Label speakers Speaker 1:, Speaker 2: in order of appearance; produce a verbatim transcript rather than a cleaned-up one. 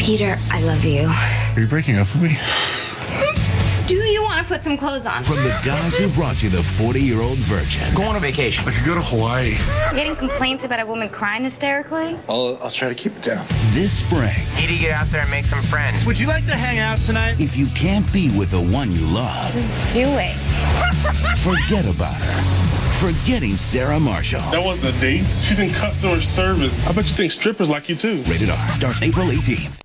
Speaker 1: Peter, I love you.
Speaker 2: Are you breaking up with me?
Speaker 1: Do you want to put some clothes on?
Speaker 3: From the guys who brought you the forty-year-old virgin.
Speaker 4: Go on a vacation.
Speaker 2: I could go to Hawaii.
Speaker 1: Getting complaints about a woman crying hysterically?
Speaker 5: I'll, I'll try to keep it down.
Speaker 3: This spring,
Speaker 4: Need to get out there and make some friends.
Speaker 5: Would you like to hang out tonight?
Speaker 3: if you can't be with the one you love,
Speaker 1: Just do it.
Speaker 3: forget about her. Forgetting Sarah Marshall.
Speaker 6: That wasn't a date. She's in customer service. I bet you think strippers like you too.
Speaker 3: Rated R. Starts April eighteenth.